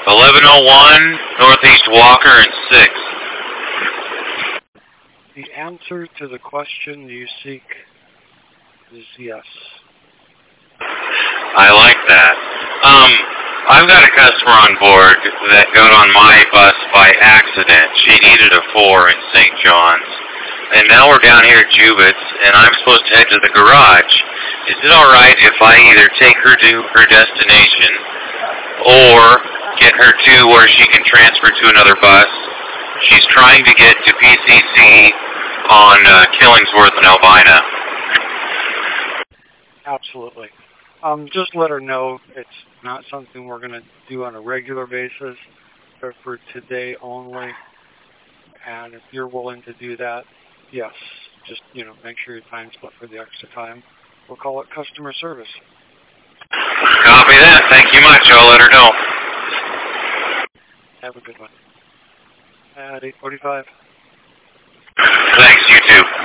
1101 Northeast Walker and 6th. The answer to the question you seek is yes. I like that. I've got a customer on board that got on my bus by accident. She needed a 4 in St. John's. And now we're down here at Jubit's, and I'm supposed to head to the garage. Is it all right if I either take her to her destination or get her to where she can transfer to another bus? She's trying to get to PCC on Killingsworth and Albina. Absolutely. Just let her know it's not something we're going to do on a regular basis, but for today only. And if you're willing to do that, yes, just, make sure your time's split for the extra time. We'll call it customer service. Copy that. Thank you much. I'll let her know. Have a good one. At 8:45. Thanks. You too.